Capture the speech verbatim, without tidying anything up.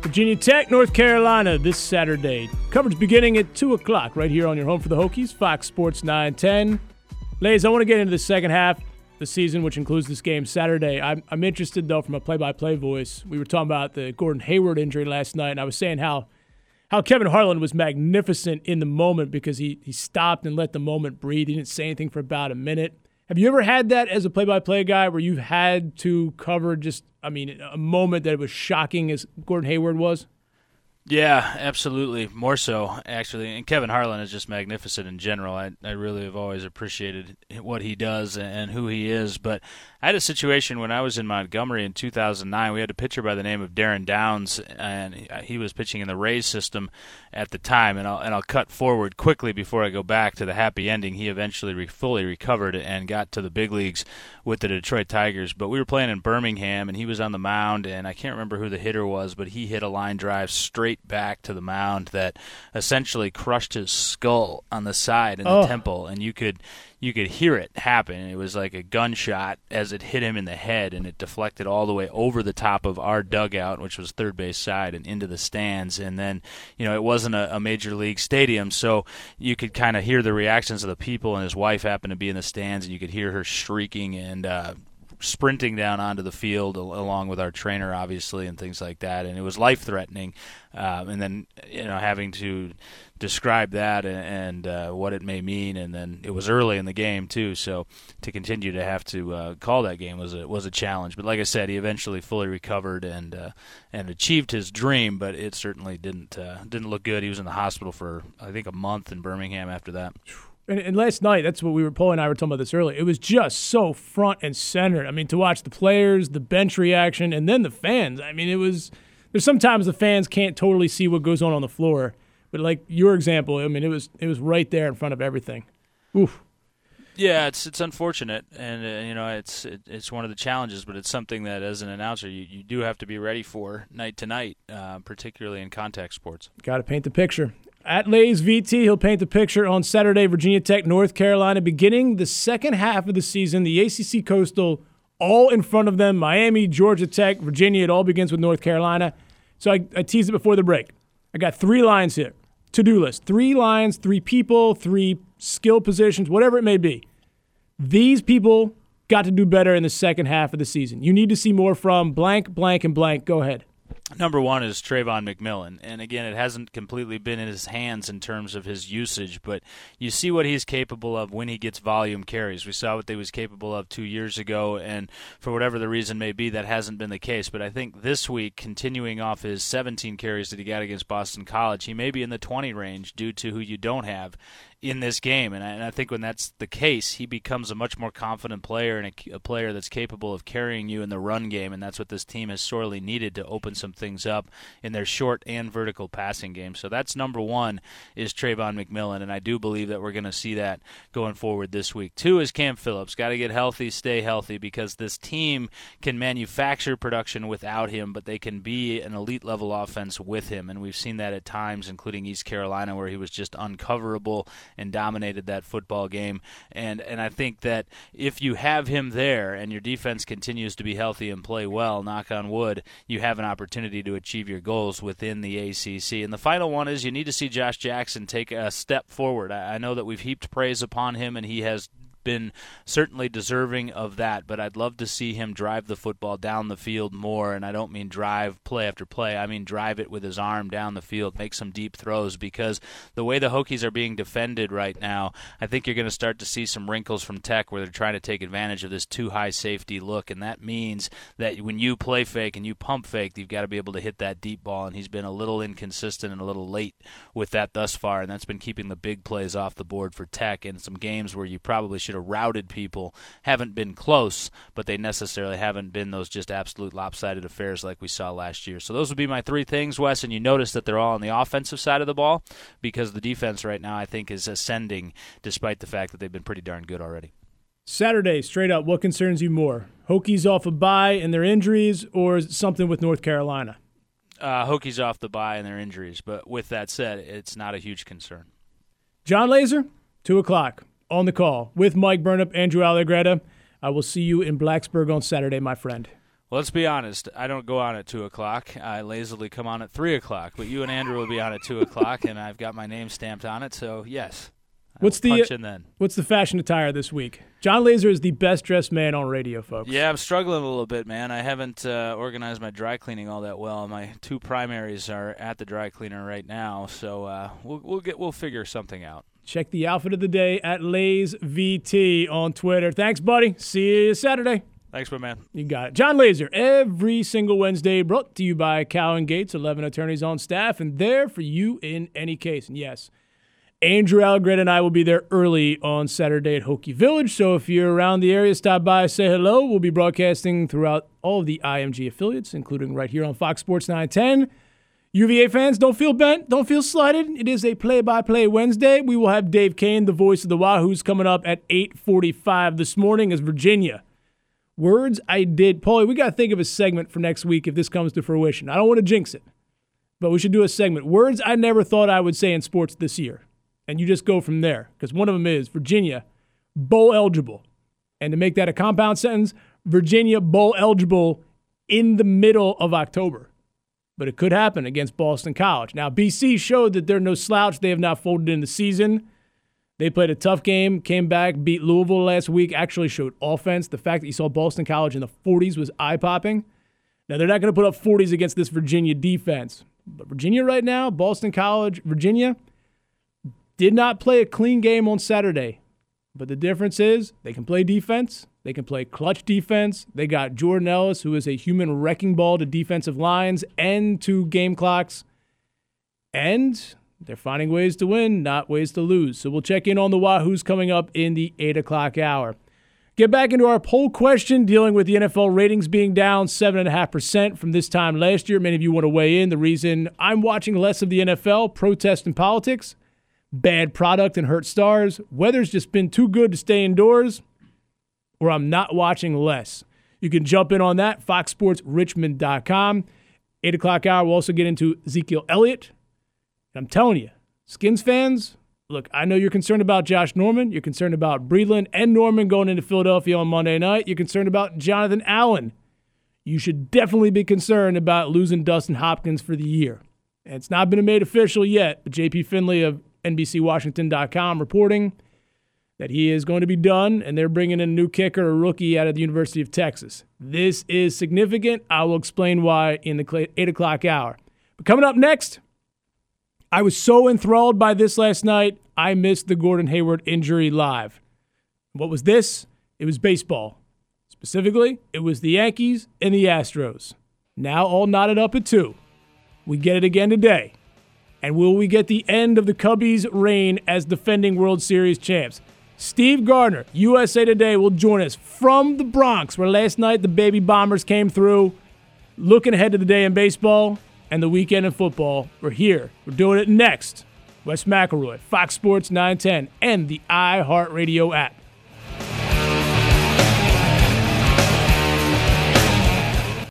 Virginia Tech, North Carolina this Saturday. Coverage beginning at two o'clock right here on your home for the Hokies, Fox Sports nine ten. Ladies, I want to get into the second half of the season, which includes this game Saturday. I'm, I'm interested, though, from a play-by-play voice. We were talking about the Gordon Hayward injury last night, and I was saying how how Kevin Harlan was magnificent in the moment because he, he stopped and let the moment breathe. He didn't say anything for about a minute. Have you ever had that as a play-by-play guy where you've had to cover just, I mean, a moment that was shocking as Gordon Hayward was? Yeah, absolutely. More so, actually. And Kevin Harlan is just magnificent in general. I, I really have always appreciated what he does and who he is. But I had a situation when I was in Montgomery in two thousand nine. We had a pitcher by the name of Darren Downs, and he was pitching in the Rays system at the time. And I'll, and I'll cut forward quickly before I go back to the happy ending. He eventually re- fully recovered and got to the big leagues with the Detroit Tigers. But we were playing in Birmingham, and he was on the mound, and I can't remember who the hitter was, but he hit a line drive straight back to the mound that essentially crushed his skull on the side in the oh. temple, and you could you could hear it happen. It was like a gunshot as it hit him in the head, and it deflected all the way over the top of our dugout, which was third base side, and into the stands. And then, you know, it wasn't a, a major league stadium, so you could kind of hear the reactions of the people, and his wife happened to be in the stands, and you could hear her shrieking and uh sprinting down onto the field along with our trainer, obviously, and things like that. And it was life-threatening. Um, and then, you know, having to describe that and, and uh, what it may mean. And then it was early in the game, too. So to continue to have to uh, call that game was a, was a challenge. But like I said, he eventually fully recovered and uh, and achieved his dream, but it certainly didn't, uh, didn't look good. He was in the hospital for, I think, a month in Birmingham after that. And, and last night, that's what we were, Paul and I were talking about this earlier. It was just so front and center. I mean, to watch the players, the bench reaction, and then the fans. I mean, it was, there's sometimes the fans can't totally see what goes on on the floor. But like your example, I mean, it was it was right there in front of everything. Oof. Yeah, it's it's unfortunate, and uh, you know it's it, it's one of the challenges, but it's something that as an announcer you, you do have to be ready for night to night, uh, particularly in contact sports. Got to paint the picture. At Lays V T, he'll paint the picture on Saturday, Virginia Tech, North Carolina, beginning the second half of the season. The A C C Coastal all in front of them. Miami, Georgia Tech, Virginia. It all begins with North Carolina. So I, I teased it before the break. I got three lines here. To-do list. Three lines, three people, three skill positions, whatever it may be. These people got to do better in the second half of the season. You need to see more from blank, blank, and blank. Go ahead. Number one is Trayvon McMillan, and again, it hasn't completely been in his hands in terms of his usage, but you see what he's capable of when he gets volume carries. We saw what he was capable of two years ago, and for whatever the reason may be, that hasn't been the case. But I think this week, continuing off his seventeen carries that he got against Boston College, he may be in the twenty range due to who you don't have in this game. And I, and I think when that's the case, he becomes a much more confident player and a, a player that's capable of carrying you in the run game, and that's what this team has sorely needed to open some things up in their short and vertical passing game. So that's number one is Trayvon McMillan, and I do believe that we're going to see that going forward this week. Two is Cam Phillips. Got to get healthy, stay healthy, because this team can manufacture production without him, but they can be an elite-level offense with him, and we've seen that at times, including East Carolina, where he was just uncoverable and dominated that football game. And and I think that if you have him there and your defense continues to be healthy and play well, knock on wood, you have an opportunity to achieve your goals within the A C C. And the final one is you need to see Josh Jackson take a step forward. I, I know that we've heaped praise upon him, and he has been certainly deserving of that, but I'd love to see him drive the football down the field more, and I don't mean drive play after play. I mean drive it with his arm down the field, make some deep throws, because the way the Hokies are being defended right now, I think you're going to start to see some wrinkles from Tech where they're trying to take advantage of this too high safety look, and that means that when you play fake and you pump fake, you've got to be able to hit that deep ball, and he's been a little inconsistent and a little late with that thus far, and that's been keeping the big plays off the board for Tech in some games where you probably should have routed people. Haven't been close, but they necessarily haven't been those just absolute lopsided affairs like we saw last year. So those would be my three things, Wes, and you notice that they're all on the offensive side of the ball because the defense right now I think is ascending despite the fact that they've been pretty darn good already. Saturday, straight up, what concerns you more? Hokies off a bye and their injuries, or is it something with North Carolina? Uh, Hokies off the bye and their injuries, but with that said, it's not a huge concern. John Laser, two o'clock. On the call with Mike Burnop, Andrew Allegretta. I will see you in Blacksburg on Saturday, my friend. Well, let's be honest. I don't go on at two o'clock. I lazily come on at three o'clock. But you and Andrew will be on at two o'clock, and I've got my name stamped on it. So, yes. What's the punch in then. What's the fashion attire this week? John Laser is the best-dressed man on radio, folks. Yeah, I'm struggling a little bit, man. I haven't uh, organized my dry cleaning all that well. My two primaries are at the dry cleaner right now, so uh, we'll we'll get we'll figure something out. Check the outfit of the day at Lays V T on Twitter. Thanks, buddy. See you Saturday. Thanks, my man. You got it. John Laser, every single Wednesday, brought to you by Cowan Gates, eleven attorneys on staff, and there for you in any case. And yes, Andrew Algren and I will be there early on Saturday at Hokie Village, so if you're around the area, stop by, say hello. We'll be broadcasting throughout all of the I M G affiliates, including right here on Fox Sports nine ten. U V A fans, don't feel bent, don't feel slighted. It is a play-by-play Wednesday. We will have Dave Kane, the voice of the Wahoos, coming up at eight forty-five this morning as Virginia. Words I did. Paulie, we got to think of a segment for next week if this comes to fruition. I don't want to jinx it, but we should do a segment. Words I never thought I would say in sports this year. And you just go from there, because one of them is Virginia bowl eligible. And to make that a compound sentence, Virginia bowl eligible in the middle of October. But it could happen against Boston College. Now, B C showed that they're no slouch. They have not folded in the season. They played a tough game, came back, beat Louisville last week, actually showed offense. The fact that you saw Boston College in the forties was eye-popping. Now, they're not going to put up forties against this Virginia defense. But Virginia right now, Boston College, Virginia, did not play a clean game on Saturday. But the difference is they can play defense. They can play clutch defense. They got Jordan Ellis, who is a human wrecking ball to defensive lines and to game clocks. And they're finding ways to win, not ways to lose. So we'll check in on the Wahoos coming up in the eight o'clock hour. Get back into our poll question dealing with the N F L ratings being down seven point five percent from this time last year. Many of you want to weigh in. The reason I'm watching less of the N F L, protest and politics, bad product and hurt stars, weather's just been too good to stay indoors, or I'm not watching less. You can jump in on that, fox sports richmond dot com. eight o'clock hour, we'll also get into Ezekiel Elliott. And I'm telling you, Skins fans, look, I know you're concerned about Josh Norman. You're concerned about Breeland and Norman going into Philadelphia on Monday night. You're concerned about Jonathan Allen. You should definitely be concerned about losing Dustin Hopkins for the year. And it's not been made official yet, but J P Finley of N B C Washington dot com reporting that he is going to be done, and they're bringing in a new kicker, a rookie out of the University of Texas. This is significant. I will explain why in the eight o'clock hour. But coming up next, I was so enthralled by this last night, I missed the Gordon Hayward injury live. What was this? It was baseball. Specifically, it was the Yankees and the Astros. Now all knotted up at two. We get it again today. And will we get the end of the Cubbies' reign as defending World Series champs? Steve Gardner, U S A Today, will join us from the Bronx, where last night the Baby Bombers came through. Looking ahead to the day in baseball and the weekend in football. We're here. We're doing it next. Wes McElroy, Fox Sports nine ten, and the iHeartRadio app.